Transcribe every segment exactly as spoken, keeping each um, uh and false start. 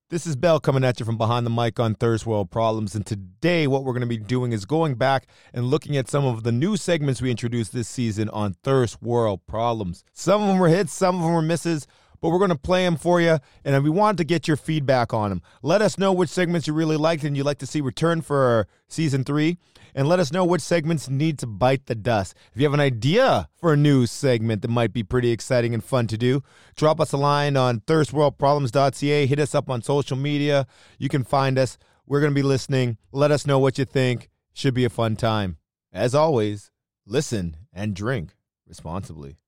This is Bell coming at you from behind the mic on Thirst World Problems, and today what we're going to be doing is going back and looking at some of the new segments we introduced this season on Thirst World Problems. Some of them were hits, some of them were misses, but we're going to play them for you, and we wanted to get your feedback on them. Let us know which segments you really liked and you'd like to see return for season three, and let us know which segments need to bite the dust. If you have an idea for a new segment that might be pretty exciting and fun to do, drop us a line on thirst world problems dot c a. Hit us up on social media. You can find us. We're going to be listening. Let us know what you think. Should be a fun time. As always, listen and drink responsibly.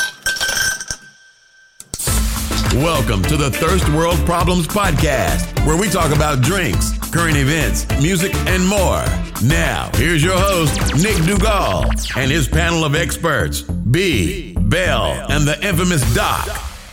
Welcome to the Thirst World Problems Podcast, where we talk about drinks, current events, music, and more. Now, here's your host, Nick Dugal, and his panel of experts, B, Bell, and the infamous Doc.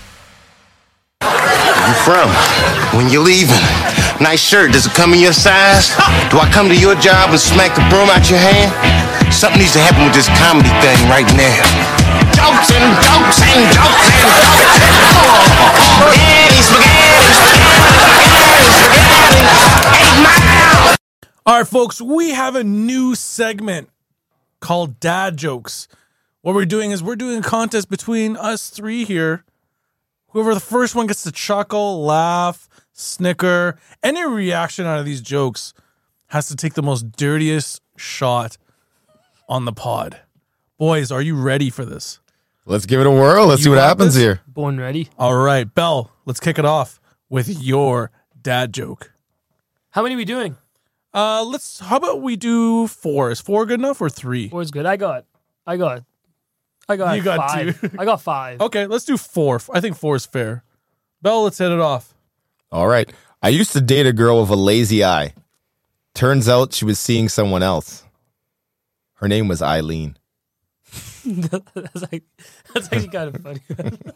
Where you from? When you leaving? Nice shirt. Does it come in your size? Do I come to your job and smack the broom out your hand? Something needs to happen with this comedy thing right now. Jokes and jokes and jokes and jokes. Spaghetti, spaghetti, spaghetti, spaghetti, spaghetti. Eight Mile. All right, folks, we have a new segment called Dad Jokes. What we're doing is we're doing a contest between us three here. Whoever the first one gets to chuckle, laugh, snicker, any reaction out of these jokes has to take the most dirtiest shot on the pod. Boys, are you ready for this? Let's give it a whirl. Let's You see what got happens this? here. Born ready. All right, Belle, let's kick it off with your dad joke. How many are we doing? Uh, let's. How about we do four? Is four good enough or three? Four's good. I got. I got. I got. You got five. two. I got five. Okay, let's do four. I think four is fair. Belle, let's hit it off. All right. I used to date a girl with a lazy eye. Turns out she was seeing someone else. Her name was Eileen. that's, like, that's actually kind of funny.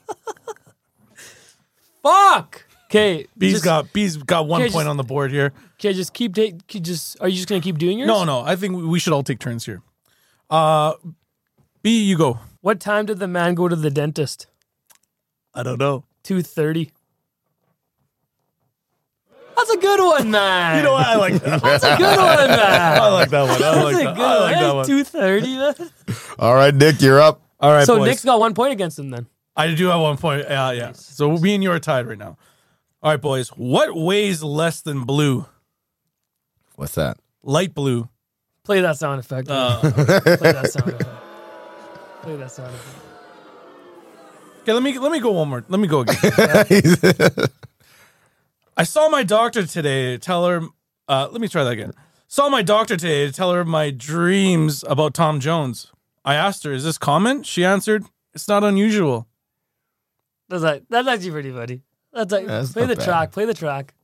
Fuck. Okay. B's just, got B's got one Okay, point just- on the board here. Okay, just keep take. Just are you just gonna keep doing yours? No, no, I think we should all take turns here. Uh, B, you go. What time did the man go to the dentist? I don't know. Two thirty. That's a good one, man. You know what? I like that. That's a good one, man. I like that one. I That's like a that. good I like that one. one. Two thirty, man. All right, Nick, you're up. All right, So boys. Nick's got one point against him then. I do have one point. Yeah, yeah. So me and you are tied right now. All right, boys. What weighs less than blue? What's that? Light blue. Play that sound effect. Uh, Play that sound effect. Play that sound effect. Okay, let me let me go one more. Let me go again. I saw my doctor today to tell her. Uh, let me try that again. Saw my doctor today to tell her my dreams about Tom Jones. I asked her, "Is this common?" She answered, "It's not unusual." That's like, that's actually pretty funny. That's like, That's play not the bad. track. Play the track.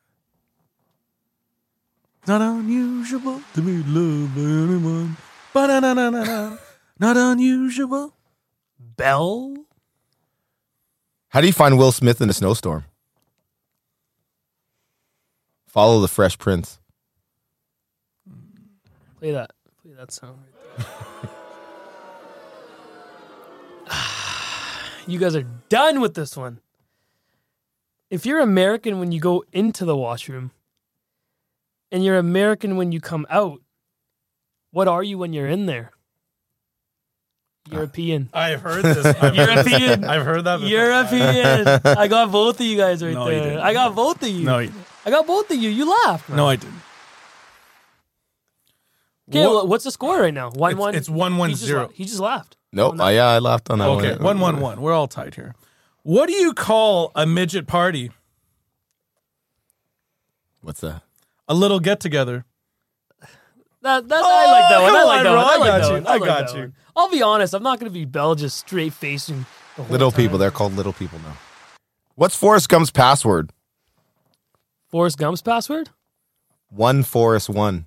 It's not unusual to be loved by anyone. Ba-na-na-na-na-na. Not unusual. Bell. How do you find Will Smith in a snowstorm? Follow the Fresh Prince. Play that. Play that sound right there. You guys are done with this one. If you're American when you go into the washroom, and you're American when you come out, what are you when you're in there? European. I've heard this. I've heard European. this. I've heard that before. European. I got both of you guys right No, you there. didn't. I got both of you. No, you didn't. I got both of you. You laughed. Man. No, I didn't. Okay, What- well, what's the score right now? One It's- one. it's one, one, He just zero. la- He just laughed. Nope. Oh, no. Oh, yeah, I laughed on that Okay, one. one, one, one. We're all tied here. What do you call a midget party? What's that? A little get together. That, that's, I like that one. I come like on, that bro. one. I I like got that you. one. I like got that you. one. I'll be honest. I'm not going to be Bell just straight facing the whole Little time. people. They're called little people now. What's Forrest Gump's password? Forrest Gump's password? One Forrest one.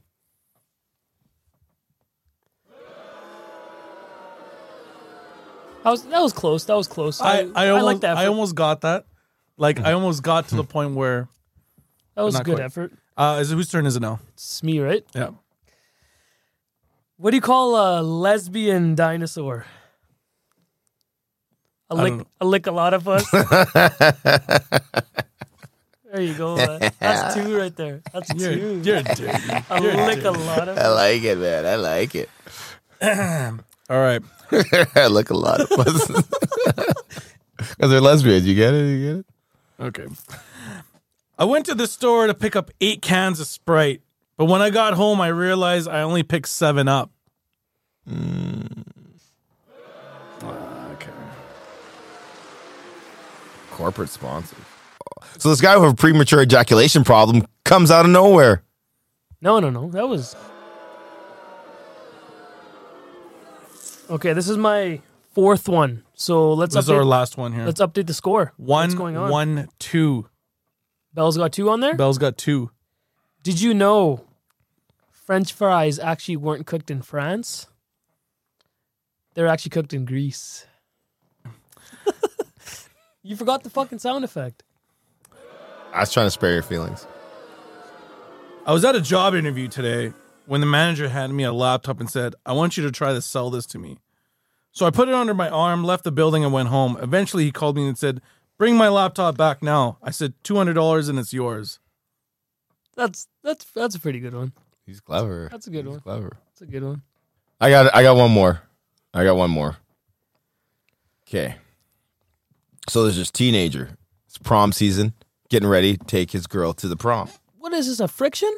That was, that was close. That was close. I, I, I, almost, like that. I effort. almost got that. Like, I almost got to the point where. That was a not good quite. effort. Uh, is it, whose turn is it now? It's me, right? Yeah. What do you call a lesbian dinosaur? A I lick, don't know. a lick a lot of us. There you go. Man. That's two right there. That's You're, two. you're dirty. I You're lick dirty. a lot of. I like it, man. I like it. All right. I like a lot of pussies. Because they're lesbians. You get it? You get it? Okay. I went to the store to pick up eight cans of Sprite, but when I got home, I realized I only picked seven up. Mm. Okay. Corporate sponsors. So this guy with a premature ejaculation problem comes out of nowhere. No, no, no. That was. Okay, this is my fourth one. So let's This is update, our last one here. let's update the score. One, What's going on? one, two. Bell's got two on there. Bell's got two. Did you know French fries actually weren't cooked in France? They're actually cooked in Greece. You forgot the fucking sound effect. I was trying to spare your feelings. I was at a job interview today when the manager handed me a laptop and said, I want you to try to sell this to me. So I put it under my arm, left the building, and went home. Eventually, he called me and said, bring my laptop back now. I said, two hundred dollars and it's yours. That's that's that's a pretty good one. He's clever. That's a good He's one. Clever. That's a good one. I got I got one more. I got one more. Okay. So there's this teenager. It's prom season, getting ready to take his girl to the prom. What is this? A friction?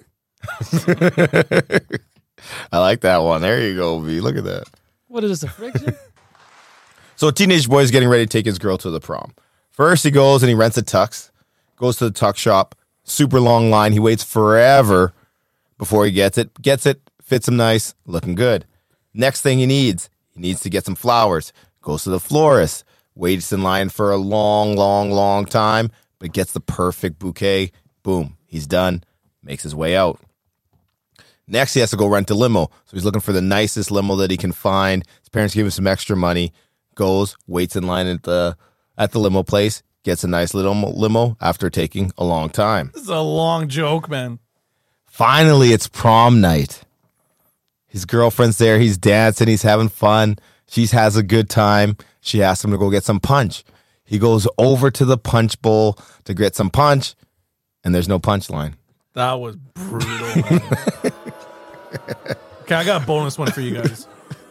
I like that one. There you go, V. Look at that. What is this? A friction? So a teenage boy is getting ready to take his girl to the prom. First, he goes and he rents a tux, goes to the tux shop, super long line. He waits forever before he gets it. Gets it, fits him nice, looking good. Next thing he needs, he needs to get some flowers. Goes to the florist, waits in line for a long, long, long time, but gets the perfect bouquet. Boom, he's done, makes his way out. Next, he has to go rent a limo. So he's looking for the nicest limo that he can find. His parents give him some extra money. Goes, waits in line at the at the limo place, gets a nice little limo after taking a long time. This is a long joke, man. Finally, it's prom night. His girlfriend's there. He's dancing. He's having fun. She has a good time. She asks him to go get some punch. He goes over to the punch bowl to get some punch, and there's no punchline. That was brutal. Man. Okay, I got a bonus one for you guys.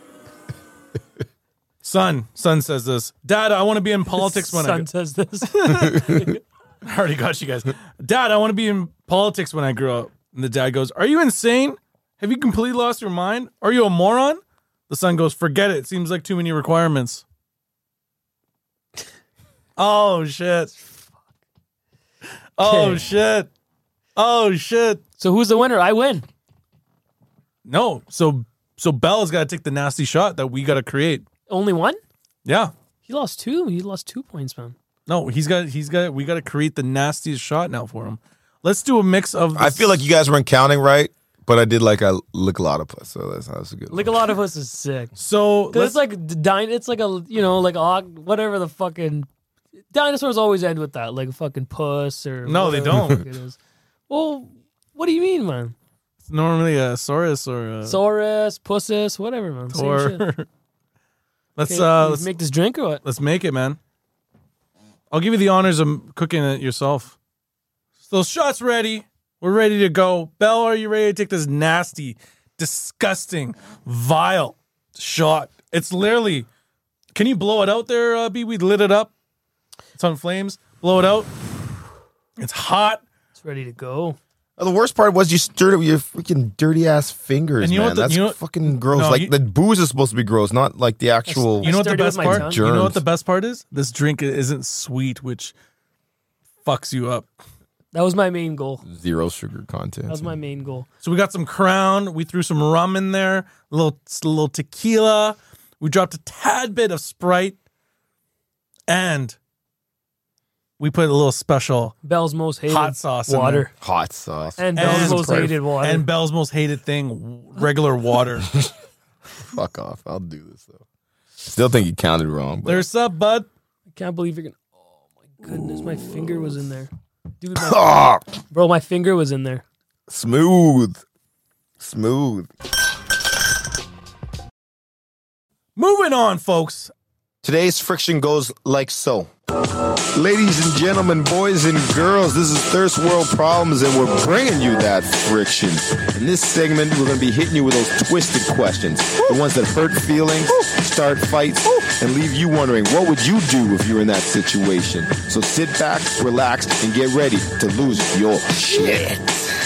Son, son says this. Dad, I want to be in politics when Son I says this. I already got you guys. Dad, I want to be in politics when I grow up. And the dad goes, are you insane? Have you completely lost your mind? Are you a moron? The son goes, forget it. It seems like too many requirements. Oh, shit. Oh, Okay. shit. Oh, shit. So who's the winner? I win. No. So, so Bella's got to take the nasty shot that we got to create. Only one? Yeah. He lost two. He lost two points, man. No, he's got, he's got, we got to create the nastiest shot now for him. Let's do a mix of. I feel like you guys weren't counting right, but I did like a lick a lot of puss, so that's, that's a good one. Like a lot of us is sick. So Cause let's- it's like d- dine. It's like a you know like a whatever the fucking dinosaurs always end with that like a fucking puss or No, they whatever the don't. fuck It is. Well, what do you mean, man? It's normally a Saurus or a Saurus, pussus, whatever, man. Same or shit. let's Okay, uh you let's make this drink or what? let's make it, man. I'll give you the honors of cooking it yourself. So shots ready. We're ready to go. Belle, are you ready to take this nasty, disgusting, vile shot? It's literally. Can you blow it out there, uh, B? We lit it up. It's on flames. Blow it out. It's hot. It's ready to go. Oh, the worst part was you stirred it with your freaking dirty ass fingers, And you know man. what the- That's you know- fucking gross. No, like you- the booze is supposed to be gross, not like the actual. You know what the stirred it with best my part? tongue. You know what Germs. the best part is? This drink isn't sweet, which fucks you up. That was my main goal. Zero sugar content. That was my main goal. So we got some Crown. We threw some rum in there, a little, a little tequila. We dropped a tad bit of Sprite, and we put a little special Bell's most hated hot sauce in water hot sauce. and Bell's And most Sprite. hated water. and Belle's most hated thing, regular water. Fuck off. I'll do this though. Still think you counted wrong. But There's up, bud. I can't believe you're gonna. Oh my goodness, my finger was in there, dude. My, Ah, bro, my finger was in there. smooth, smooth. Moving on, folks. Today's friction goes like so. Ladies and gentlemen, boys and girls, this is Thirst World Problems, and we're bringing you that friction. In this segment, we're going to be hitting you with those twisted questions, the ones that hurt feelings, start fights, and leave you wondering, what would you do if you were in that situation? So sit back, relax, and get ready to lose your shit.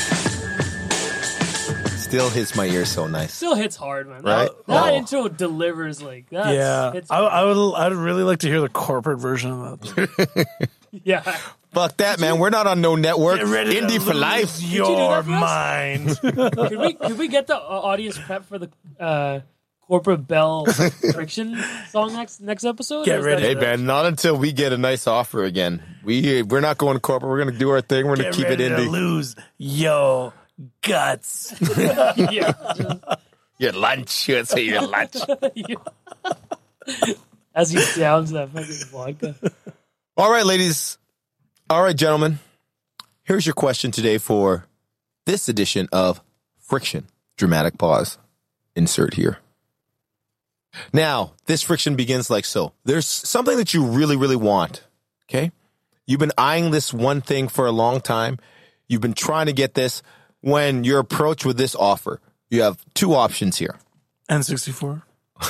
Still hits my ear so nice. Still hits hard, man. Right? That, that Oh. intro delivers like that. Yeah, Hits I, I would. I'd really like to hear the corporate version of that. yeah. Fuck that, man. We're not on no network. Get ready to Indie for lose life. you do Your that for us? mind. Could we could we get the uh, audience prep for the uh, corporate bell friction song next next episode? Get Or is ready. that- Hey, man, not until we get a nice offer again. We, we're not going corporate. We're going to do our thing. We're going Get to keep it ready to indie. lose your guts. yeah. just- Your lunch. You would say your lunch. As he downs that fucking vodka. All right, ladies. All right, gentlemen. Here's your question today for this edition of Friction. Dramatic pause. Insert here. Now, this friction begins like so. There's something that you really, really want. Okay? You've been eyeing this one thing for a long time. You've been trying to get this. When you're approached with this offer, you have two options here. N sixty-four.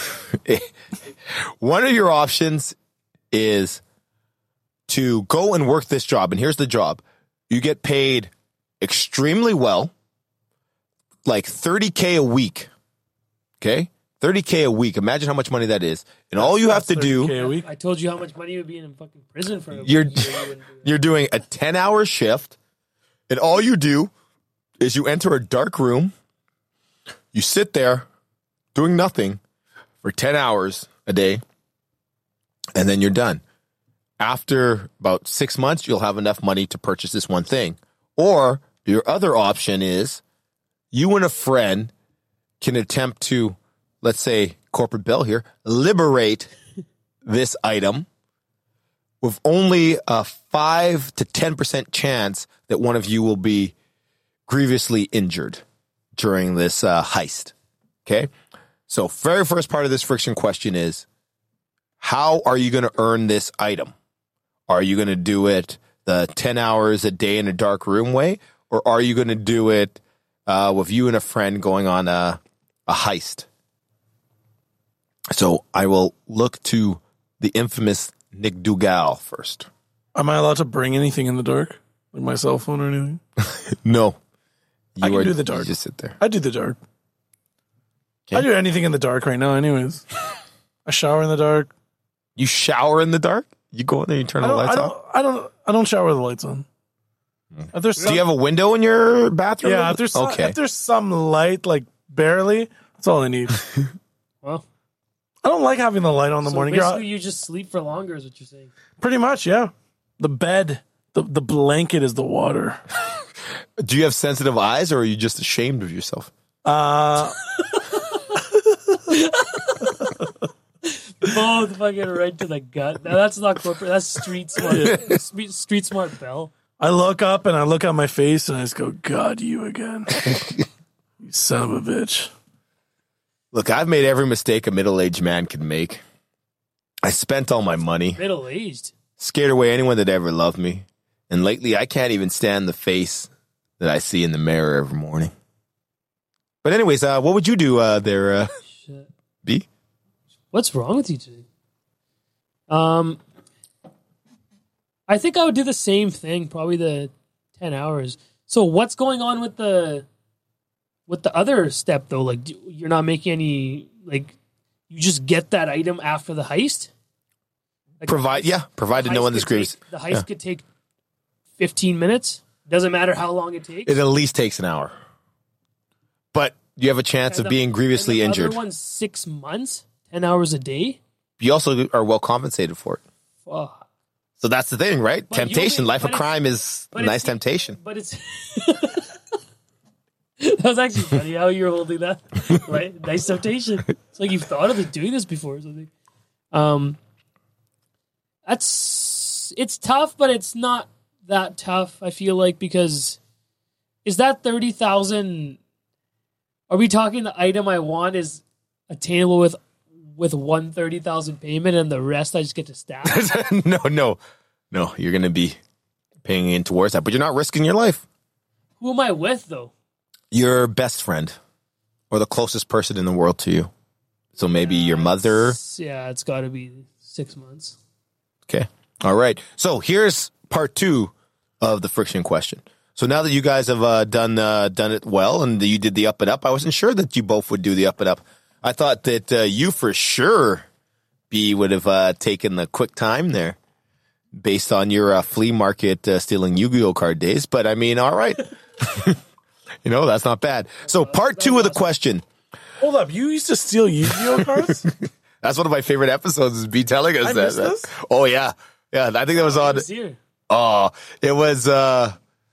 One of your options is to go and work this job. And here's the job. You get paid extremely well, like thirty K a week. Okay? thirty K a week. Imagine how much money that is. And all you have to thirty K do, a week. I told you how much money would be in fucking prison for a You're- year. You wouldn't do that. you're doing a ten hour shift. And all you do is you enter a dark room. You sit there doing nothing for ten hours a day. And then you're done. After about six months, you'll have enough money to purchase this one thing. Or your other option is you and a friend can attempt to, let's say, corporate bell here, liberate this item with only a five to ten percent chance that one of you will be grievously injured during this uh, heist. Okay? So very first part of this friction question is, how are you going to earn this item? Are you going to do it the ten hours a day in a dark room way? Or are you going to do it uh, with you and a friend going on a, a heist? So I will look to the infamous Nick Dugal first. Am I allowed to bring anything in the dark? Like my cell phone or anything? No. You I can are- do the dark. You just sit there. I do the dark. Okay. I do anything in the dark right now anyways. I shower in the dark. You shower in the dark? You go in there, you turn I the don't, lights I off? don't, I don't, I don't shower with the lights on. If there's Do some, you have a window in your bathroom? yeah, if there's, some, okay. if there's some light, like barely, that's all I need. Well, I don't like having the light on in the so morning. You're basically out- you just sleep for longer is what you're saying. pretty much, yeah. The bed, the, the blanket is the water. Do you have sensitive eyes, or are you just ashamed of yourself? Uh, Both fucking right to the gut. Now, that's not corporate. That's street smart. Street- Street smart bell. I look up and I look at my face and I just go, God, you again. You son of a bitch. Look, I've made every mistake a middle-aged man can make. I spent all my money, Middle aged. scared away anyone that ever loved me, and lately I can't even stand the face that I see in the mirror every morning. But anyways, uh, what would you do uh, there, uh, Shit. B? What's wrong with you today? Um, I think I would do the same thing. Probably the ten hours. So what's going on with the with the other step though? Like do, you're not making any like you just get that item after the heist. Like, Provide, yeah, provided no heist one could disagrees. take- The heist Yeah. could take fifteen minutes. Doesn't matter how long it takes. It at least takes an hour. But you have a chance And of the- being grievously and the injured. Other one's six months, ten hours a day. You also are well compensated for it. Fuck. So that's the thing, right? But you Temptation, only- life of but it's- crime is a but nice it's- temptation. But it's that was actually funny how you're holding that. Right, nice temptation. It's like you've thought of it doing this before or something. Um, that's it's tough, but it's not that tough. I feel like because is that thirty thousand? Are we talking the item I want is attainable with with one thirty thousand payment and the rest I just get to stack? no, no, no. You're going to be paying in towards that, but you're not risking your life. Who am I with, though? Your best friend or the closest person in the world to you. So maybe your mother. Yeah, it's got to be six months. Okay. All right. So here's part two of the friction question. So now that you guys have uh, done uh, done it well and you did the up and up, I wasn't sure that you both would do the up and up. I thought that uh, you for sure, B, would have uh, taken the quick time there based on your uh, flea market uh, stealing Yu-Gi-Oh card days. But I mean, all right. You know, that's not bad. So part two of the question. Hold up. You used to steal Yu-Gi-Oh cards? That's one of my favorite episodes is B telling us I that. missed this? Oh, yeah. Yeah, I think that was on. It's here. Oh, it was uh,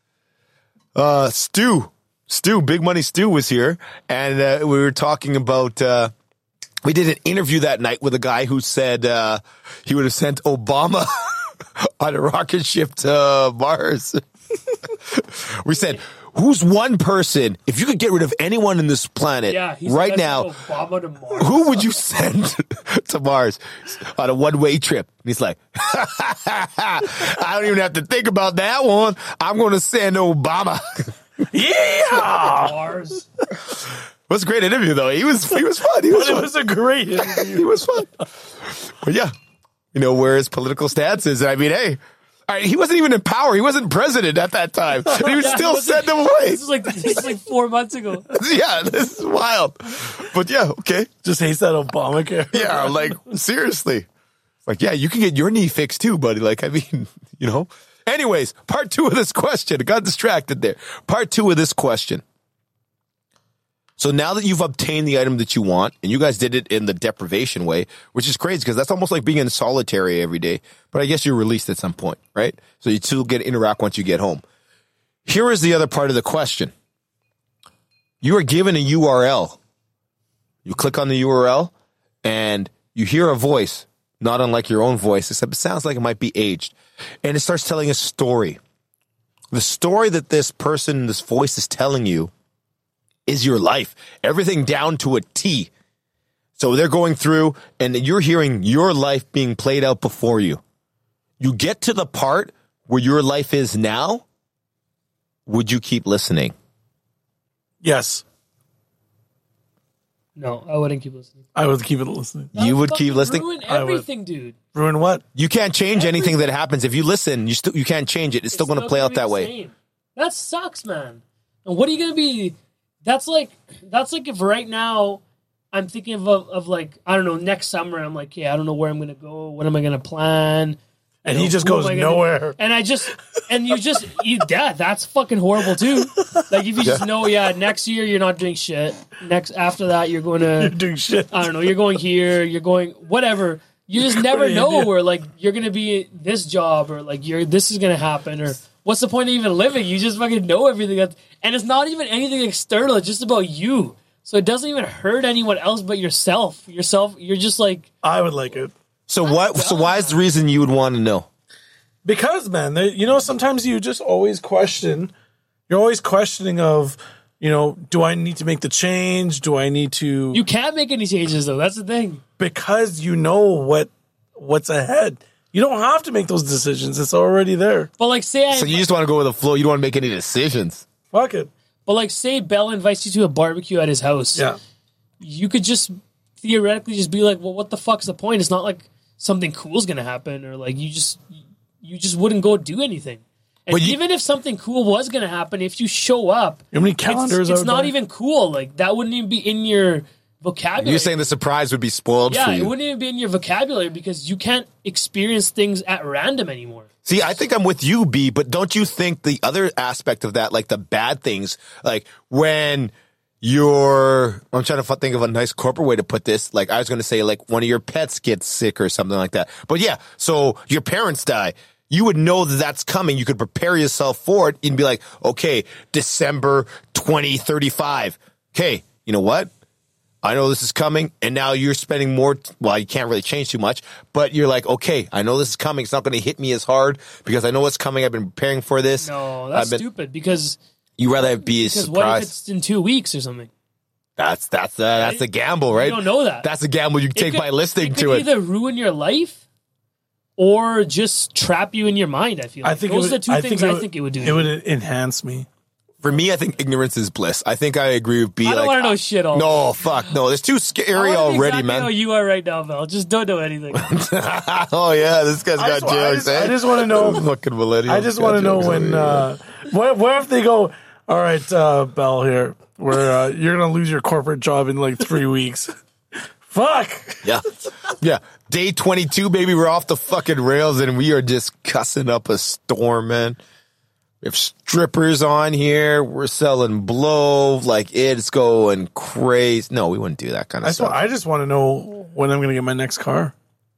uh, Stu. Stu, Big Money Stu was here, and uh, we were talking about. Uh, we did an interview that night with a guy who said uh, he would have sent Obama on a rocket ship to Mars. We said, who's one person, if you could get rid of anyone in this planet Yeah, he's right gonna now, send Obama to Mars. who would you send to Mars on a one-way trip? And he's like, I don't even have to think about that one. I'm going to send Obama. Yeah! Mars. It was a great interview, though. He was he was fun. He was But it fun. was a great interview. He was fun. But yeah, you know, where his political stance is. I mean, hey, all right, he wasn't even in power. He wasn't president at that time. And he would Yeah, still it was send like- them away. This is like this is like four months ago. Yeah, this is wild. But yeah, okay. Just hates that Obamacare. Yeah, like, seriously. Like, yeah, you can get your knee fixed too, buddy. Like, I mean, you know. Anyways, part two of this question. I got distracted there. Part two of this question. So now that you've obtained the item that you want, and you guys did it in the deprivation way, which is crazy because that's almost like being in solitary every day. But I guess you're released at some point, right? So you still get to interact once you get home. Here is the other part of the question. You are given a U R L. You click on the U R L, and you hear a voice, not unlike your own voice, except it sounds like it might be aged. And it starts telling a story. The story that this person, this voice is telling you is your life. Everything down to a T. So they're going through and you're hearing your life being played out before you. You get to the part where your life is now. Would you keep listening? Yes. No, I wouldn't keep listening. I would keep it listening. You would Fucking keep listening? Ruin I would. everything, dude. Ruin what? You can't change anything that happens. If you listen, you still you can't change it. It's still going to play gonna out be that the way. same. That sucks, man. And what are you gonna be? That's like that's like if right now I'm thinking of of like I don't know next summer I'm like yeah I don't know where I'm gonna go. What am I gonna plan? And You he know, just who goes am I gonna- nowhere. And I just and you just you yeah that's fucking horrible too. Like if you just know yeah next year you're not doing shit. Next after that you're going You're to doing shit. I don't know you're going here you're going whatever. You just never What do you know do? where like you're gonna be this job or like you're this is gonna happen or what's the point of even living? You just fucking know everything that, and it's not even anything external. It's just about you. So it doesn't even hurt anyone else but yourself. Yourself, you're just like I would like it. So what? So why is the reason you would want to know? Because, man, they, you know, sometimes you just always question. You're always questioning of, you know, do I need to make the change? Do I need to? you can't make any changes though. That's the thing. Because you know what what's ahead. You don't have to make those decisions. It's already there. But like say I, So you just want to go with the flow. You don't want to make any decisions. Fuck it. but like say Bell invites you to a barbecue at his house. Yeah. You could just theoretically just be like, well, what the fuck's the point? It's not like something cool's gonna happen or like you just you just wouldn't go do anything. And But you- even if something cool was gonna happen, if you show up, You know how many it's, calendars I it's would not buy? even cool. Like that wouldn't even be in your vocabulary. You're saying the surprise would be spoiled yeah, for it you. wouldn't even be in your vocabulary because you can't experience things at random anymore. See, I think I'm with you, B, but don't you think the other aspect of that, like the bad things, like when you're, I'm trying to think of a nice corporate way to put this. Like I was going to say like one of your pets gets sick or something like that. But yeah, so your parents die. You would know that that's coming. You could prepare yourself for it and be like, okay, December twenty thirty-five. Okay, you know what? I know this is coming, and now you're spending more. T- well, you can't really change too much, but you're like, okay, I know this is coming. It's not going to hit me as hard because I know what's coming. I've been preparing for this. No, that's I've been- stupid because You rather be because what if surprised. it's in two weeks or something? That's that's uh, that's a gamble, right? You don't know that. That's a gamble you It take could- by listening it to could it. either ruin your life or just trap you in your mind. I feel like I think those it would, are the two I things think it I would, think it would do. It would enhance me. For me, I think ignorance is bliss. I think I agree with B. I don't like, want to know shit all. No, fuck, no. It's too scary I wanna be already, exactly man. How you are right now, Val. Just don't know anything. Oh yeah, this guy's I got just, I jokes. just, eh? I just want to know. Fucking millennial. I just want to know when. Uh, what, what if they go? All right, uh, Bell here. Where uh, you're gonna lose your corporate job in like three weeks. Fuck. Yeah, yeah. Day twenty-two, baby. We're off the fucking rails, and we are just cussing up a storm, man. We have strippers on here. We're selling blow. Like, it's going crazy. No, we wouldn't do that kind I of just, stuff. want, I just want to know when I'm gonna get my next car.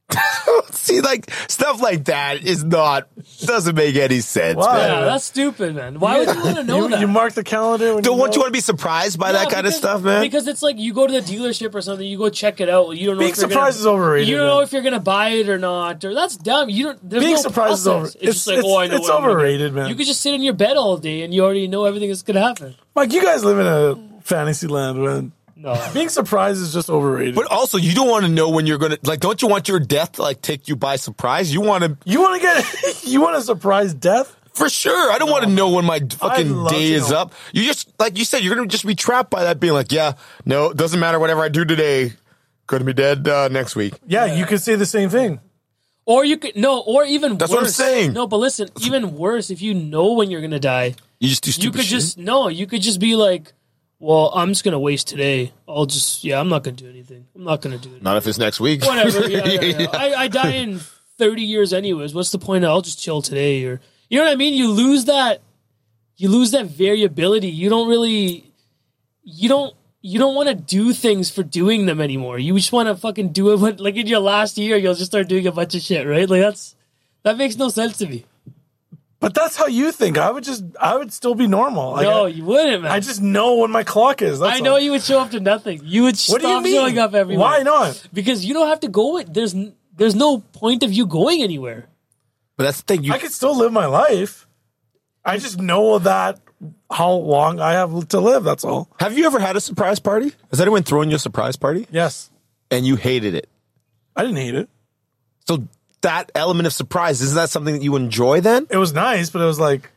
See, like, stuff like that is not, doesn't make any sense, Why? man. Yeah, that's stupid, man. Why would you want to know You, that? you mark the calendar. When Don't you want know? you want to be surprised by Yeah, that kind of because- stuff, man? Because it's like you go to the dealership or something, you go check it out. You don't know Being if you're surprised gonna, is overrated, You don't man. know if you're gonna buy it or not, or that's dumb. You don't. There's Being no surprised is process. over- It's, it's- just like, it's- oh, I know. it's what I'm gonna overrated, get. man. You could just sit in your bed all day and you already know everything that's gonna happen. Like, you guys live in a fantasy land, man. No, Being surprised is just overrated. But also, you don't want to know when you're going to, like, don't you want your death to, like, take you by surprise? You want to, you want to get you want a surprise death? for sure. I don't want to know when my fucking love day to is know. up. You just, like you said, you're going to just be trapped by that being like, yeah, no, it doesn't matter whatever I do today. Could be dead uh, next week. Yeah, you could say the same thing. or you could no, or even That's worse. what I'm saying. No, but listen, even worse. If you know when you're gonna die, You just do stupid you could shit. just no. You could just be like, well, I'm just gonna waste today. I'll just yeah, I'm not gonna do anything. I'm not gonna do it. Not if it's next week. Whatever. Yeah, yeah, yeah. I, I die in thirty years anyways. What's the point? I'll just chill today, or you know what I mean. You lose that. You lose that variability. You don't really. You don't. You don't want to do things for doing them anymore. You just want to fucking do it. When, like in your last year, you'll just start doing a bunch of shit, right? Like that's that makes no sense to me. But that's how you think. I would just, I would still be normal. Like, no, I, you wouldn't, man. I just know when my clock is. That's I know all. you would show up to nothing. You would What do you stop mean? showing up everywhere. Why not? Because you don't have to go. There's there's no point of you going anywhere. But that's the thing. You, I could still live my life. I just know that how long I have to live. That's all. have you ever had a surprise party? Has anyone thrown you a surprise party? Yes, And you hated it? I didn't hate it. So that element of surprise, isn't that something that you enjoy then? It was nice, but it was like,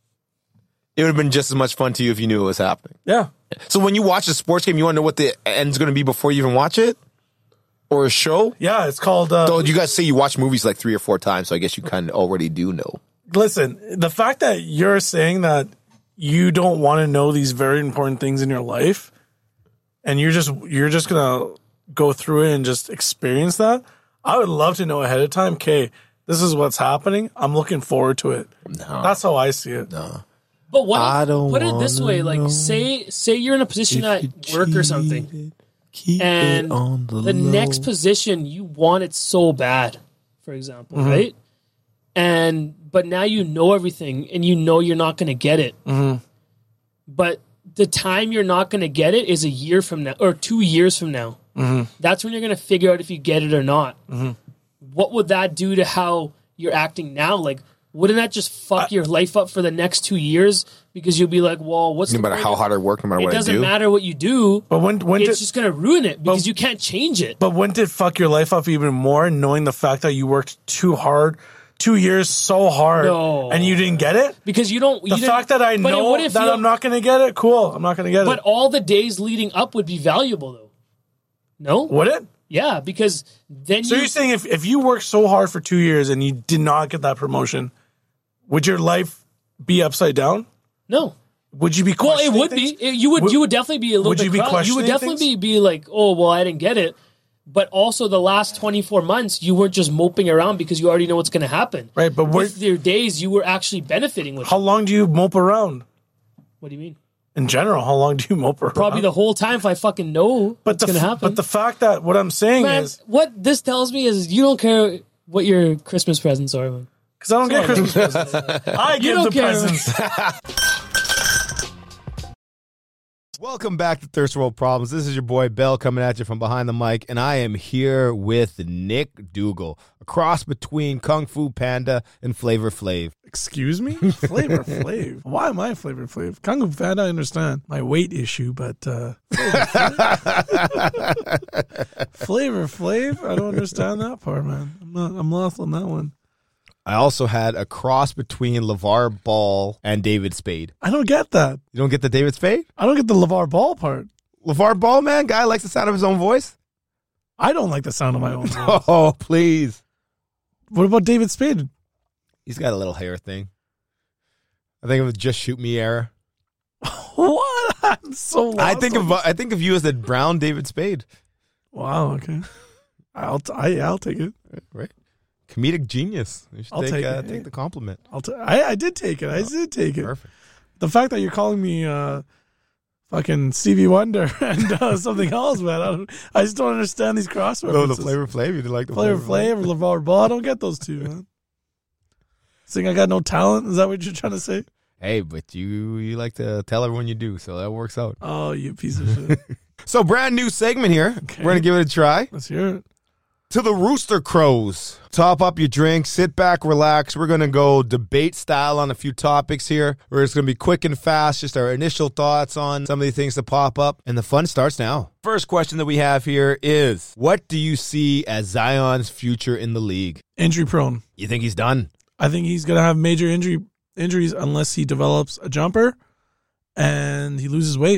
It would have been just as much fun to you if you knew it was happening. yeah. So when you watch a sports game, you want to know what the end's going to be before you even watch it? Or a show? Yeah, it's called. Uh, So you guys say you watch movies like three or four times, so I guess you kind of already do know. listen, the fact that you're saying that you don't want to know these very important things in your life, and you're just you're just gonna go through it and just experience that. I would love to know ahead of time. Okay, this is what's happening. I'm looking forward to it. No. That's how I see it. No. But what? I If, don't put it this wanna way: like, know say, say you're in a position at work or something, Keep and it on the, the low. next position you want it so bad, for example, Mm-hmm. right? And but now you know everything, and you know you're not going to get it. Mm-hmm. But the time you're not going to get it is a year from now, or two years from now. Mm-hmm. That's when you're going to figure out if you get it or not. What would that do to how you're acting now? Like, wouldn't that just fuck your life up for the next two years? Because you'll be like, well, what's No the matter point how of- hard I work, no matter It what I doesn't do. matter what you do. But when when It's did, just going to ruin it because you can't change it. but wouldn't it fuck your life up even more, knowing the fact that you worked too hard, two years so hard, No. and you didn't get it? Because you don't. The you didn't- fact that I but know what if that you- I'm not going to get it, cool. I'm not going to get But it. all the days leading up would be valuable, though. No? Would it? Yeah, because then So you. you're saying if, if you worked so hard for two years and you did not get that promotion, would your life be upside down? No. Would you be Well, it questioning would things? be. It- you would. Would- you would definitely be a little would bit. you be crowd- You would questioning definitely things? be, be like, oh, well, I didn't get it. But also, the last twenty-four months, you weren't just moping around because you already know what's going to happen. Right, but we're- with your days, you were actually benefiting with. How long do you mope around? What do you mean? In general, how long do you mope around? Probably the whole time if I fucking know but what's the going to f- happen. But the fact that what I'm saying Man, is what this tells me is you don't care what your Christmas presents are, man. because I don't get Christmas presents. I give don't the care. presents. Welcome back to Thirst World Problems. This is your boy Bell coming at you from behind the mic, and I am here with Nick Dougal, a cross between Kung Fu Panda and Flavor Flav. Excuse me? Flavor Flav? Why am I Flavor Flav? Kung Fu Panda, I understand my weight issue, but uh, Flavor Flav? I don't understand that part, man. I'm, not, I'm lost on that one. I also had a cross between LeVar Ball and David Spade. I don't get that. You don't get the David Spade? I don't get the LeVar Ball part. LeVar Ball, man, guy likes the sound of his own voice. I don't like the sound of my own voice. Oh, please. What about David Spade? He's got a little hair thing. I think of the Just Shoot Me era. What? I'm so lost. I think on of this. I think of you as the brown David Spade. Wow, okay. I'll t- I, I'll take it. Right. Comedic genius. You should I'll take, take uh, it. take the compliment. I'll t- I, I did take it. I did take it. Perfect. The fact that you're calling me uh, fucking Stevie Wonder and uh, something else, man. I, don't, I just don't understand these cross No, references. the Flavor Flav. You did like the Flavor Flavor Flav or LeVar Ball. I don't get those two, man. Saying I got no talent? Is that what you're trying to say? Hey, but you you like to tell everyone you do, so that works out. Oh, you piece of shit. So, brand new segment here. Okay. We're going to give it a try. Let's hear it. To the Rooster Crows. Top up your drink, sit back, relax. We're going to go debate style on a few topics here. We're just going to be quick and fast, just our initial thoughts on some of the things that pop up. And the fun starts now. First question that we have here is, what do you see as Zion's future in the league? Injury prone. You think he's done? I think he's going to have major injury injuries unless he develops a jumper and he loses weight.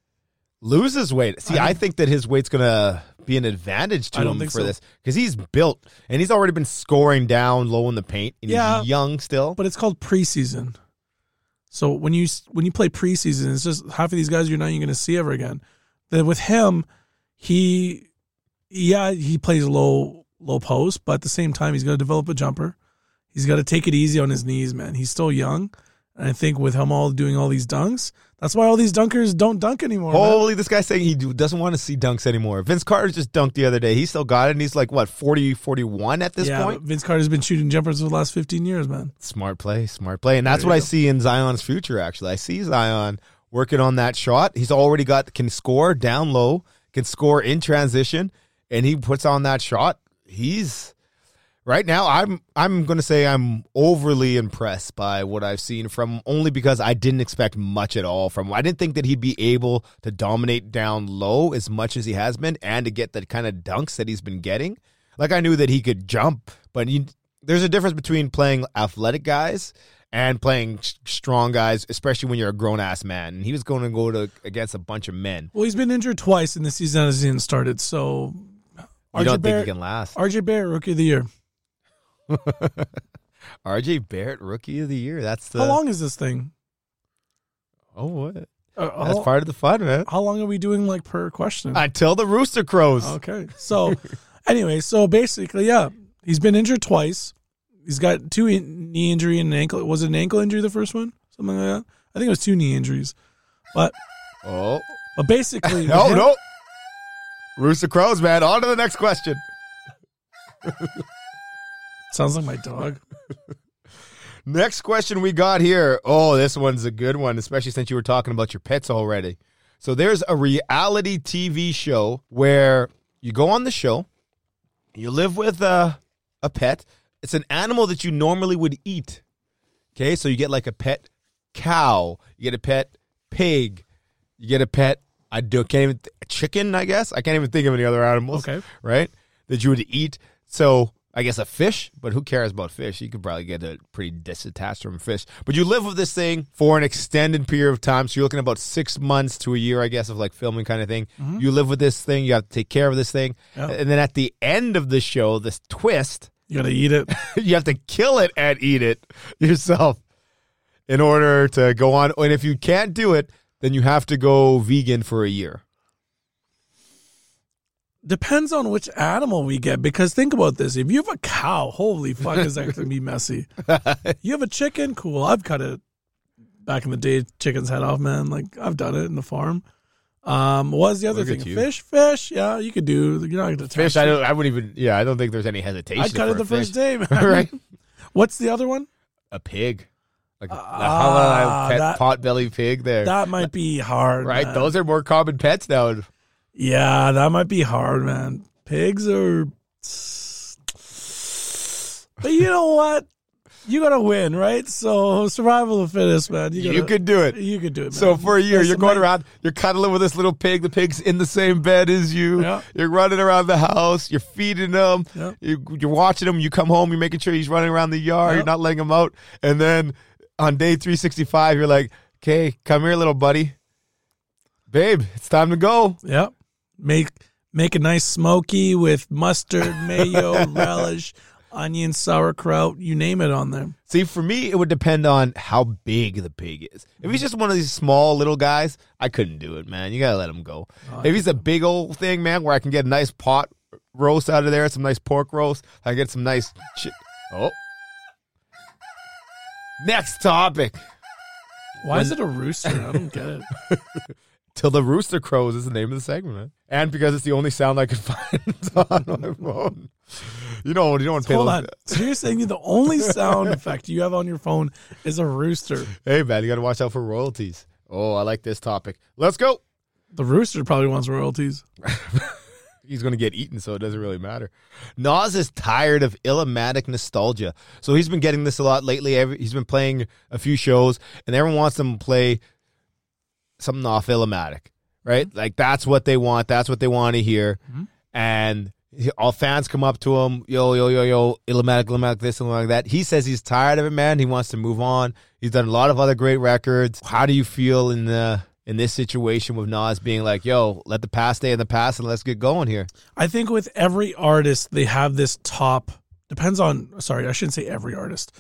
Loses weight. See, I I, don't- think that his weight's going to be an advantage to I don't him think for so. this because he's built and he's already been scoring down low in the paint. And Yeah. he's young still. But it's called preseason. So when you when you play preseason, it's just half of these guys you're not even going to see ever again. Then with him, he, yeah, he plays low low post, but at the same time, he's got to develop a jumper. He's got to take it easy on his knees, man. He's still young. And I think with him all doing all these dunks, that's why all these dunkers don't dunk anymore. man. Holy, this guy's saying he do- doesn't want to see dunks anymore. Vince Carter just dunked the other day. He still got it, and he's like, what, forty, forty-one at this yeah, point? but Vince Carter's been shooting jumpers for the last fifteen years, man. Smart play, smart play. And that's There what you I go. see in Zion's future, actually. I see Zion working on that shot. He's already got, can score down low, can score in transition, and he puts on that shot. He's... Right now, I'm I'm going to say I'm overly impressed by what I've seen from him, only because I didn't expect much at all from him. I didn't think that he'd be able to dominate down low as much as he has been and to get the kind of dunks that he's been getting. Like, I knew that he could jump, but you, there's a difference between playing athletic guys and playing s- strong guys, especially when you're a grown-ass man. And he was going to go to against a bunch of men. Well, he's been injured twice in the season as he started, so... You don't think Barrett, he can last. R J Barrett, Rookie of the Year. R J Barrett, Rookie of the Year. That's the... How long is this thing? Oh, what? Uh, That's how, part of the fun, man. how long are we doing, like, per question? Until the Rooster Crows. Okay. So, anyway, so basically, yeah, he's been injured twice. He's got two in- knee injury and an ankle. Was it an ankle injury, the first one? Something like that? I think it was two knee injuries. But, Oh. but basically... No, with him- no. Rooster Crows, man. On to the next question. Sounds like my dog. Next question we got here. Oh, this one's a good one, especially since you were talking about your pets already. So there's a reality T V show where you go on the show, you live with a, a pet. It's an animal that you normally would eat. Okay, so you get like a pet cow, you get a pet pig, you get a pet, I do, can't even, th- chicken, I guess. I can't even think of any other animals. Okay. Right? That you would eat. So I guess a fish, but who cares about fish? You could probably get a pretty disattached from fish. But you live with this thing for an extended period of time. So you're looking at about six months to a year, I guess, of like filming kind of thing. Mm-hmm. You live with this thing. You have to take care of this thing. Yeah. And then at the end of the show, this twist, You got to eat it. you have to kill it and eat it yourself in order to go on. And if you can't do it, then you have to go vegan for a year. Depends on which animal we get, because think about this. If you have a cow, holy fuck, is that going to be messy. You have a chicken, cool. I've cut it back in the day, chicken's head off, man. Like, I've done it in the farm. Um, what was the other Look at thing? you. Fish? Fish, yeah, you could do. You're not going to Fish, I don't. I wouldn't even. Yeah, I don't think there's any hesitation. I'd cut for it the a fish. first day, man. Right. What's the other one? A pig. Like Ah, how about a pet that- pot-belly pig there? That might be hard, right? man. Those are more common pets now. Yeah, that might be hard, man. Pigs are. But you know what? You gotta win, right? So survival of the fittest, man. You, gotta, You could do it. You could do it, man. So for a year, That's you're going amazing. around, you're cuddling with this little pig. The pig's in the same bed as you. Yeah. You're running around the house. You're feeding him. Yeah. You, you're watching him. You come home. You're making sure he's running around the yard. Yeah. You're not letting him out. And then on day three sixty-five, you're like, okay, come here, little buddy. Babe, it's time to go. Yep. Make make a nice smoky with mustard, mayo, relish, onion, sauerkraut, you name it on there. See, for me, it would depend on how big the pig is. If he's just one of these small little guys, I couldn't do it, man. You got to let him go. Oh, if he's a big old thing, man, where I can get a nice pot roast out of there, some nice pork roast, I get some nice chi- Oh. Next topic. Why is it a rooster? I don't get it. Till the rooster crows is the name of the segment, man. And because it's the only sound I could find on my phone. You know, you don't want to pay Hold those. on. So you're saying the only sound effect you have on your phone is a rooster. Hey, man, you got to watch out for royalties. Oh, I like this topic. Let's go. The rooster probably wants royalties. He's going to get eaten, so it doesn't really matter. Nas is tired of Illmatic nostalgia. So he's been getting this a lot lately. Every, he's been playing a few shows, and everyone wants him to play something off Illmatic, right? Mm-hmm. Like, that's what they want. That's what they want to hear. Mm-hmm. And he, all fans come up to him, yo, yo, yo, yo, Illmatic, Illmatic, this, Illmatic, that. He says he's tired of it, man. He wants to move on. He's done a lot of other great records. How do you feel in the... in this situation with Nas being like, yo, let the past stay in the past and let's get going here? I think with every artist, they have this top, depends on, sorry, I shouldn't say every artist.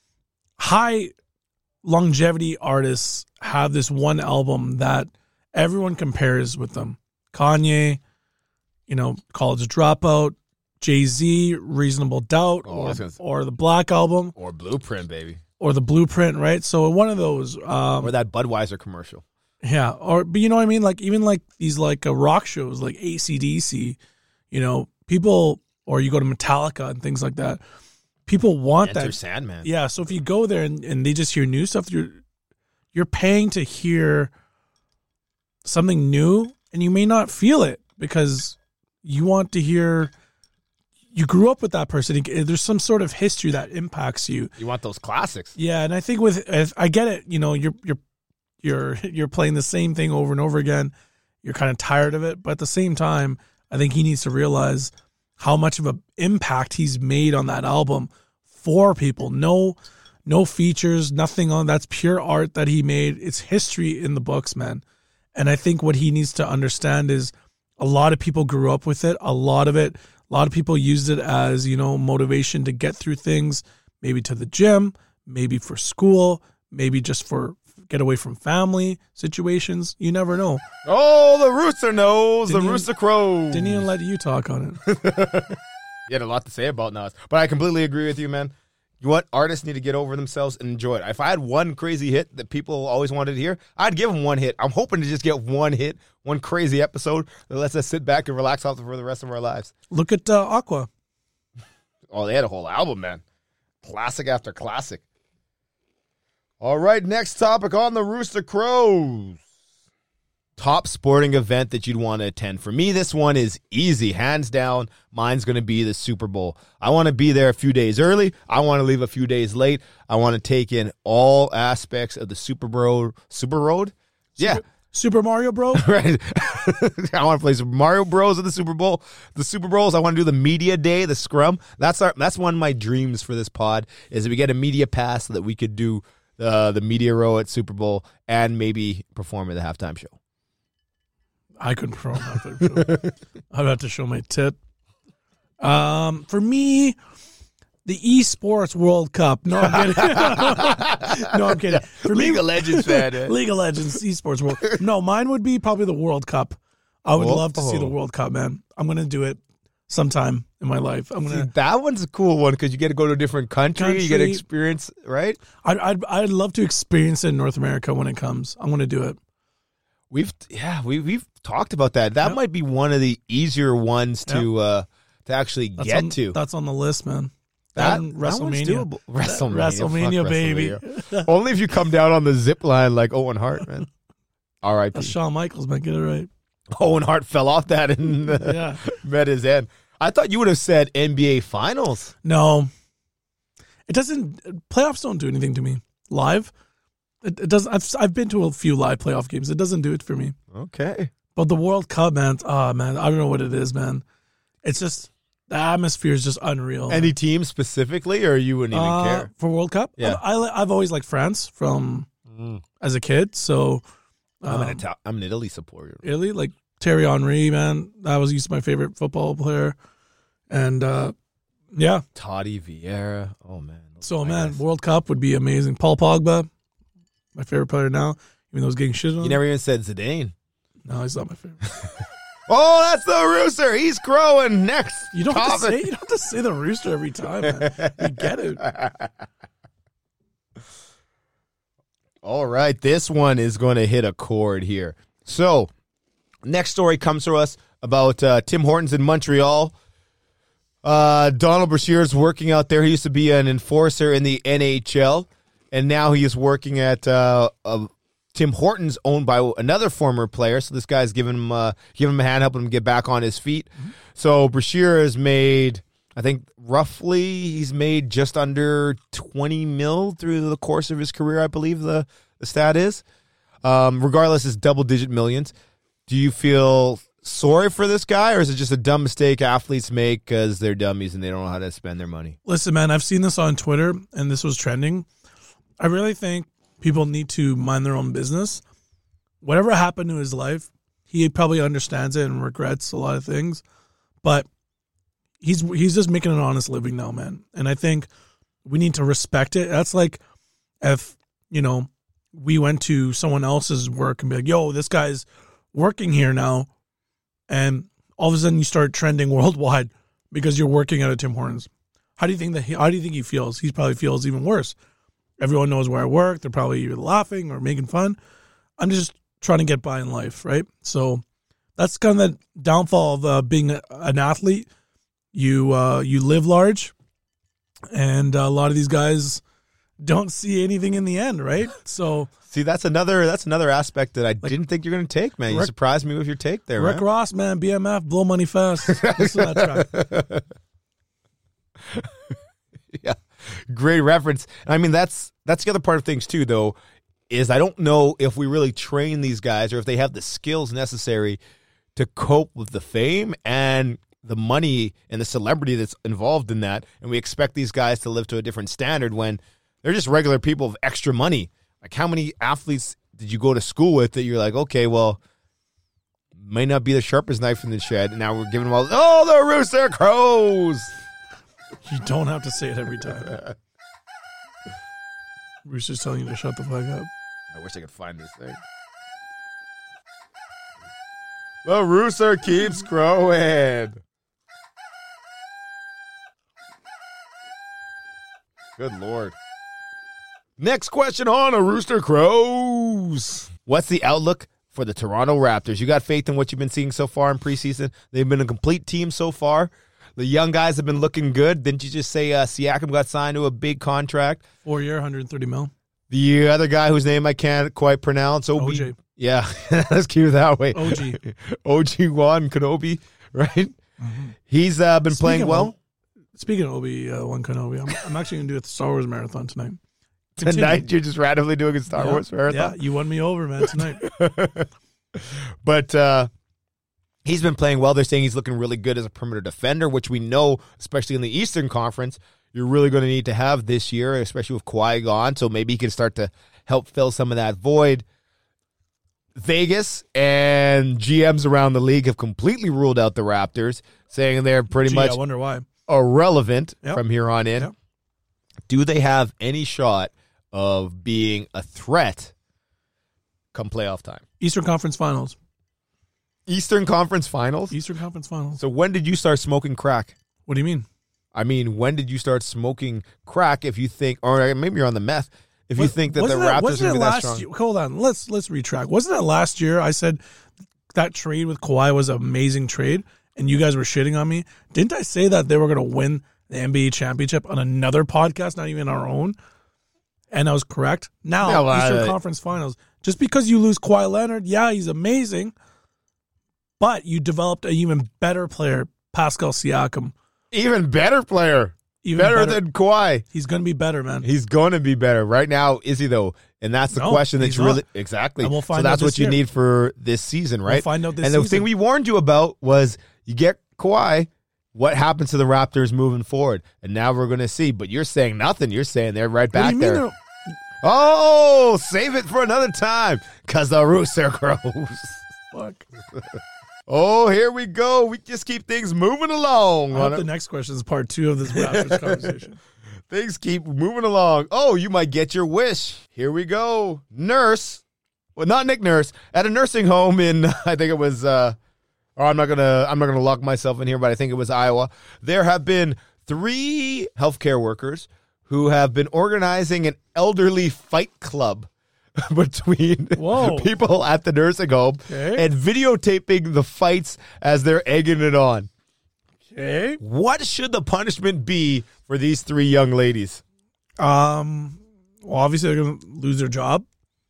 High longevity artists have this one album that everyone compares with them. Kanye, you know, College Dropout, Jay-Z, Reasonable Doubt, Oh, I or, was gonna say- or the Black Album, Or Blueprint, baby. or the Blueprint, right? So one of those. Um, Or that Budweiser commercial. Yeah, or but you know what I mean? Like even like these like uh, rock shows like A C D C, you know, people, or you go to Metallica and things like that. People want Enter that. Sandman. Yeah, so if you go there and, and they just hear new stuff, you're you're paying to hear something new, and you may not feel it because you want to hear. You grew up with that person. There's some sort of history that impacts you. You want those classics. Yeah, and I think with if I get it, you know, you're you're you're you're playing the same thing over and over again. You're kind of tired of it, but at the same time, I think he needs to realize how much of an impact he's made on that album for people. No no features, nothing on that's pure art that he made. It's history in the books, man. And I think what he needs to understand is a lot of people grew up with it. A lot of it, a lot of people used it as, you know, motivation to get through things, maybe to the gym, maybe for school, maybe just for get away from family situations. You never know. Oh, the rooster knows. Didn't the even- rooster crows. Didn't even let you talk on it. You had a lot to say about Nas. But I completely agree with you, man. You what? Artists need to get over themselves and enjoy it. If I had one crazy hit that people always wanted to hear, I'd give them one hit. I'm hoping to just get one hit, one crazy episode that lets us sit back and relax off for the rest of our lives. Look at uh, Aqua. Oh, they had a whole album, man. Classic after classic. All right, next topic on the Rooster Crows. Top sporting event that you'd want to attend. For me, this one is easy, hands down. Mine's going to be the Super Bowl. I want to be there a few days early. I want to leave a few days late. I want to take in all aspects of the Super Bowl. Super Road? Yeah. Super Mario Bro. Right. I want to play Super Mario Bros at the Super Bowl. The Super Bowls, I want to do the media day, the scrum. That's our. That's one of my dreams for this pod, is that we get a media pass so that we could do uh, the media row at Super Bowl and maybe perform at the halftime show. I couldn't perform that. I'd have to show my tit. Um, for me, the esports World Cup. No, I'm kidding. No, I'm kidding. For League me, of Legends fan. eh? League of Legends esports World. No, mine would be probably the World Cup. I would Oh. love to see the World Cup, man. I'm gonna do it sometime in my life. I'm See, gonna. that one's a cool one because you get to go to a different country. You get to Country. experience, right? I'd, I'd I'd love to experience it in North America when it comes. I'm gonna do it. We've yeah, we we've talked about that. That Yep. might be one of the easier ones to uh to actually That's get on, to. That's on the list, man. That, And that one's WrestleMania. doable. WrestleMania, WrestleMania, Fuck baby. WrestleMania. Only if you come down on the zip line like Owen Hart, man. All right, That's Shawn Michaels, man. Get it right. Owen Hart fell off that and uh, Yeah. met his end. I thought you would have said N B A Finals. No. It doesn't, playoffs don't do anything to me. Live, it, it doesn't, I've, I've been to a few live playoff games. It doesn't do it for me. Okay. But the World Cup, man, oh, man, I don't know what it is, man. It's just, the atmosphere is just unreal. Any team specifically, or you wouldn't even Uh, care? For World Cup? Yeah. I, I, I've always liked France from as a kid. So, I'm, an um, Ital- I'm an Italy supporter. Italy, like Thierry Henry, man, that was used to my favorite football player. And, uh, yeah. Totti, Vieira. Oh, man. those So, man, guys. World Cup would be amazing. Paul Pogba, my favorite player now, even though he's getting shit on. You never even said Zidane. No, he's not my favorite. Oh, that's the Rooster. He's growing next. You don't have to Coffin. say you don't have to say the Rooster every time, man. You get it. All right, this one is going to hit a chord here. So, next story comes to us about uh, Tim Hortons in Montreal. Uh, Donald Brashear is working out there. He used to be an enforcer in the N H L, and now he is working at uh, a Tim Hortons, owned by another former player. So this guy's giving him, uh, giving him a hand, helping him get back on his feet. Mm-hmm. So Brashear has made, I think, roughly, he's made just under twenty mil through the course of his career, I believe the, the stat is. Um, regardless, it's double-digit millions. Do you feel sorry for this guy, or is it just a dumb mistake athletes make because they're dummies and they don't know how to spend their money? Listen, man, I've seen this on Twitter, and this was trending. I really think people need to mind their own business. Whatever happened to his life, he probably understands it and regrets a lot of things, but he's he's just making an honest living now, man. And I think we need to respect it. That's like if, you know, we went to someone else's work and be like, yo, this guy's working here now, and all of a sudden you start trending worldwide because you're working at a Tim Hortons. How do you think that he, how do you think he feels? He probably feels even worse. Everyone knows where I work. They're probably either laughing or making fun. I'm just trying to get by in life, right? So that's kind of the downfall of uh, being a, an athlete. You uh, you live large, and a lot of these guys don't see anything in the end, right? So see, that's another that's another aspect that I like, didn't think you're going to take, man. You Rick, surprised me with your take there, Rick man. Ross, man, B M F, blow money fast. Listen to that track. Yeah, great reference. I mean, that's that's the other part of things too, though, is I don't know if we really train these guys or if they have the skills necessary to cope with the fame and the money and the celebrity that's involved in that. And we expect these guys to live to a different standard when they're just regular people with extra money. Like, how many athletes did you go to school with that you're like, okay, well, may not be the sharpest knife in the shed, and now we're giving them all, oh, the Rooster Crows. You don't have to say it every time. Rooster's telling you to shut the fuck up. I wish I could find this thing. The rooster keeps crowing. Good Lord. Next question on a Rooster Crows. What's the outlook for the Toronto Raptors? You got faith in what you've been seeing so far in preseason? They've been a complete team so far. The young guys have been looking good. Didn't you just say uh, Siakam got signed to a big contract? Four year, one hundred thirty mil. The other guy whose name I can't quite pronounce, O B. O J. Yeah, let's keep it that way. O G. O G Wan Kenobi, right? Mm-hmm. He's uh, been Speaking playing of well. One, speaking of Obi uh, Wan Kenobi, I'm, I'm actually going to do a Star Wars marathon tonight. Continue. Tonight, you're just randomly doing a Star yeah, Wars marathon? Yeah, you won me over, man, tonight. But uh, he's been playing well. They're saying he's looking really good as a perimeter defender, which we know, especially in the Eastern Conference, you're really going to need to have this year, especially with Kawhi gone. So maybe he can start to help fill some of that void. Vegas and G Ms around the league have completely ruled out the Raptors, saying they're pretty Gee, much I wonder why. irrelevant Yep. from here on in. Yep. Do they have any shot of being a threat come playoff time? Eastern Conference Finals. Eastern Conference Finals? Eastern Conference Finals. So when did you start smoking crack? What do you mean? I mean, when did you start smoking crack if you think, or maybe you're on the meth, if you What- think that the wasn't Raptors wasn't are it going to be that last strong? year- Hold on, let's let's retract. Wasn't it last year I said that trade with Kawhi was an amazing trade, and you guys were shitting on me? Didn't I say that they were going to win the N B A championship on another podcast, not even our own. And I was correct. Now, Yeah, well, Eastern I- Conference Finals. Just because you lose Kawhi Leonard, yeah, he's amazing. But you developed an even better player, Pascal Siakam. Even better player. Even better, better. than Kawhi. He's going to be better, man. He's going to be better. Right now, is he though? And that's the No, question that he's you really not. exactly. And we'll find so that's out what this you year. need for this season, right? We'll find out this And the season. thing we warned you about was you get Kawhi, what happens to the Raptors moving forward? And now we're going to see. But you're saying nothing. You're saying they're right What back do you mean there. they're- Oh, save it for another time, cause the rooster crows. Fuck. Oh, here we go. We just keep things moving along. I hope the next question is part two of this Raptors conversation. Things keep moving along. Oh, you might get your wish. Here we go. Nurse. Well, not Nick Nurse. At a nursing home in, I think it was, uh, oh, I'm not going to, I'm not going to lock myself in here, but I think it was Iowa. There have been three healthcare workers who have been organizing an elderly fight club between Whoa. people at the nursing home Okay. and videotaping the fights as they're egging it on. Okay. What should the punishment be for these three young ladies? Um, well, obviously they're going to lose their job.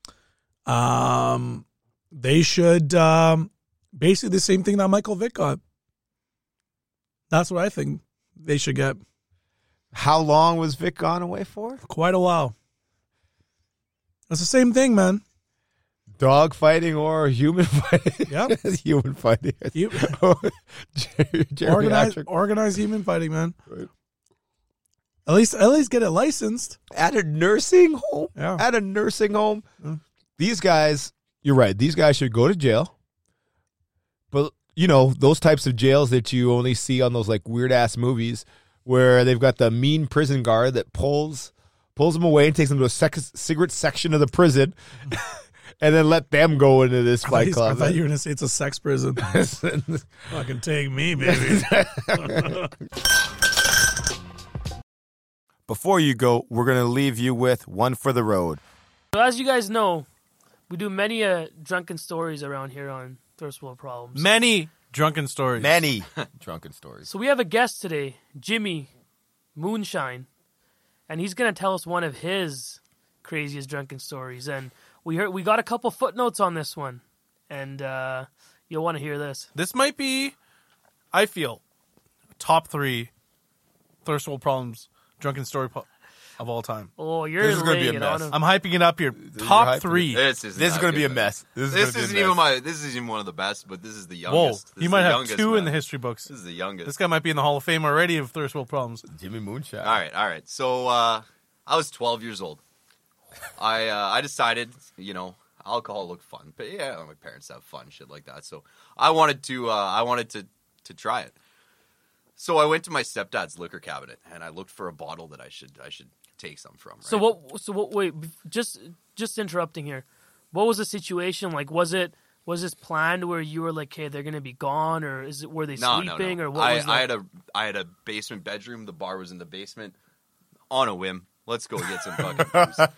Um, they should um, basically the same thing that Michael Vick got. That's what I think they should get. How long was Vic gone away for? Quite a while. It's the same thing, man. Dog fighting or human fighting? Yep. Human fighting. You, Jeremy organize, Patrick. organized human fighting, man. Right. At least, at least get it licensed. At a nursing home? Yeah. At a nursing home? Mm. These guys, you're right, these guys should go to jail. But, you know, those types of jails that you only see on those, like, weird-ass movies where they've got the mean prison guard that pulls pulls them away and takes them to a sec- secret section of the prison and then let them go into this I fight thought, club. I thought you were going to say it's a sex prison. Fucking take me, baby. Before you go, we're going to leave you with one for the road. So as you guys know, we do many uh, drunken stories around here on Thirst World Problems. Many drunken stories. Many drunken stories. So we have a guest today, Jimmy Moonshine, and he's going to tell us one of his craziest drunken stories. And we heard we got a couple footnotes on this one, and uh, you'll want to hear this. This might be, I feel, top three Thirst World Problems drunken story po- of all time. Oh, you're This is gonna be laying a it on mess. him. I'm hyping it up here. Top hyping three. This is This is not going to be a good. mess. This, is This gonna be a isn't mess. even my. This isn't even one of the best, but this is the Whoa, youngest. This you is might the have youngest, two in man. the history books. This is the youngest. This guy might be in the Hall of Fame already of Thirst World Problems. Jimmy Moonshine. All right, all right. So uh, I was twelve years old. I uh, I decided, you know, alcohol looked fun, but yeah, my parents have fun, shit like that. So I wanted to. Uh, I wanted to to try it. So I went to my stepdad's liquor cabinet and I looked for a bottle that I should I should take some from. Right? So what? So what? Wait, just just interrupting here. What was the situation like? Was it was this planned where you were like, "Hey, they're gonna be gone," or is it were they No, no, sleeping, no. or what I, was that? I had a I had a basement bedroom. The bar was in the basement. On a whim, let's go get some fucking booze.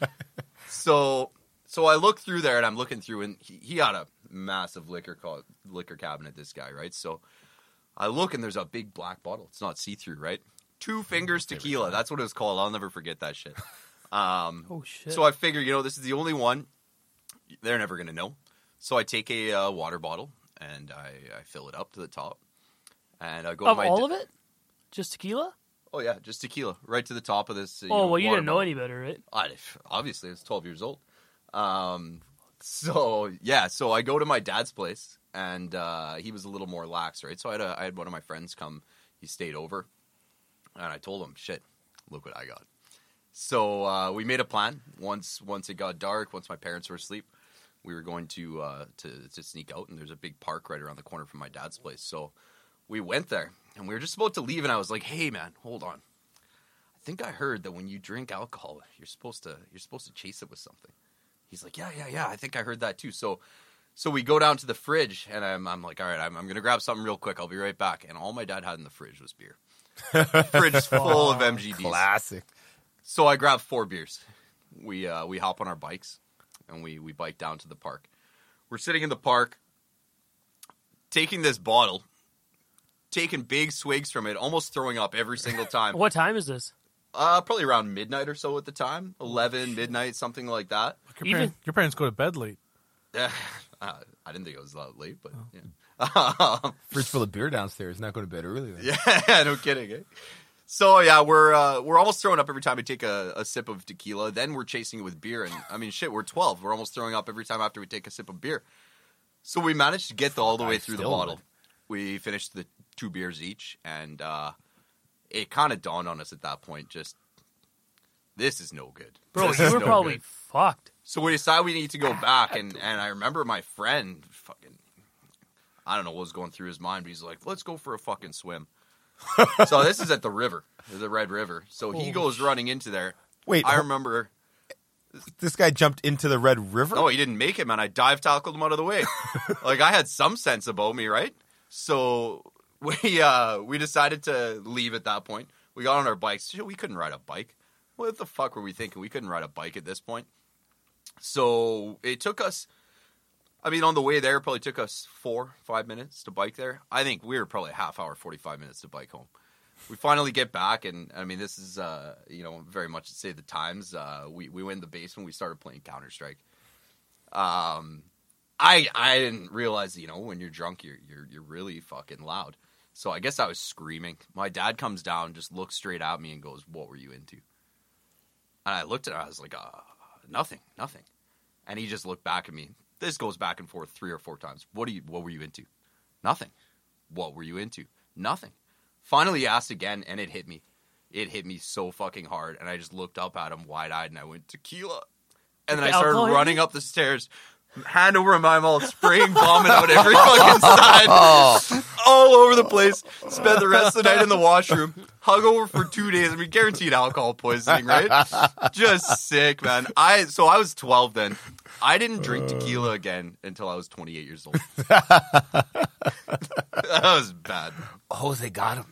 So, so I look through there and I'm looking through, and he, he had a massive liquor co- liquor cabinet. This guy, right? So, I look and there's a big black bottle. It's not see through, right? Two fingers tequila. That's what it was called. I'll never forget that shit. Um, oh shit! so I figure, you know, this is the only one. They're never gonna know. So I take a uh, water bottle and I, I fill it up to the top, and I go of to my all d- of it, just tequila. Oh yeah, just tequila right to the top of this. Uh, Oh know, well, you water didn't know bottle. any better, right? I, obviously, I was twelve years old. Um, so yeah, so I go to my dad's place, and uh, he was a little more lax, right? So I had a, I had one of my friends come. He stayed over, and I told him, "Shit, look what I got." So uh, we made a plan. Once once it got dark, once my parents were asleep, we were going to uh, to to sneak out, and there's a big park right around the corner from my dad's place. So we went there, and we were just about to leave, and I was like, "Hey, man, hold on. I think I heard that when you drink alcohol, you're supposed to you're supposed to chase it with something." He's like, "Yeah, yeah, yeah. I think I heard that too." So, so we go down to the fridge, and I'm I'm like, "All right, I'm I'm gonna grab something real quick. I'll be right back." And all my dad had in the fridge was beer. Fridge is full of M G Ds. Classic. So I grabbed four beers. We uh, we hop on our bikes, and we we bike down to the park. We're sitting in the park, taking this bottle, taking big swigs from it, almost throwing up every single time. What time is this? Uh, probably around midnight or so at the time, eleven, midnight, something like that. Your, Even- parents, your parents go to bed late. Yeah, uh, I didn't think it was that late, but yeah. Fridge full of beer downstairs. Not going to bed early. Then. Yeah, no kidding. Eh? So yeah, we're uh, we're almost throwing up every time we take a, a sip of tequila. Then we're chasing it with beer, and I mean, shit, we're twelve. We're almost throwing up every time after we take a sip of beer. So we managed to get the, all the way through the still bottle. would. We finished the two beers each, and uh, it kind of dawned on us at that point, just this is no good, Bro, This you is were no probably good. fucked. So we decided we need to go back, and, and I remember my friend, fucking, I don't know what was going through his mind, but he's like, let's go for a fucking swim. So this is at the river, the Red River. So he goes running into there. Wait, I ho- remember, This guy jumped into the Red River? no, he didn't make it, man. I dive tackled him out of the way. Like, I had some sense about me, right? So we uh, we decided to leave at that point. We got on our bikes. Shit, we couldn't ride a bike. What the fuck were we thinking? We couldn't ride a bike at this point. So it took us, I mean, on the way there, it probably took us four, five minutes to bike there. I think we were probably a half hour, forty-five minutes to bike home. We finally get back, and I mean, this is, uh, you know, very much to say the times. Uh, we, we went in the basement, we started playing Counter-Strike. Um, I I didn't realize, you know, when you're drunk, you're, you're, you're really fucking loud. So I guess I was screaming. My dad comes down, just looks straight at me and goes, "What were you into?" And I looked at him, I was like, uh, nothing, nothing. And he just looked back at me. This goes back and forth three or four times. What are you, what were you into? Nothing. What were you into? Nothing. Finally he asked again, and it hit me. It hit me so fucking hard. And I just looked up at him wide-eyed, and I went, tequila. And then I started Alcohol hit running you? up the stairs, hand over my mouth, spraying vomit out every fucking side. All over the place. Spent the rest of the night in the washroom. Hung over for two days. I mean, guaranteed alcohol poisoning, right? Just sick, man. I So I was twelve then. I didn't drink tequila again until I was twenty-eight years old. That was bad. Oh, they got him.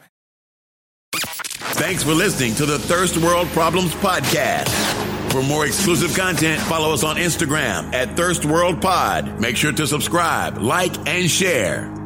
Thanks for listening to the Thirst World Problems Podcast. For more exclusive content, follow us on Instagram at Thirst World Pod. Make sure to subscribe, like, and share.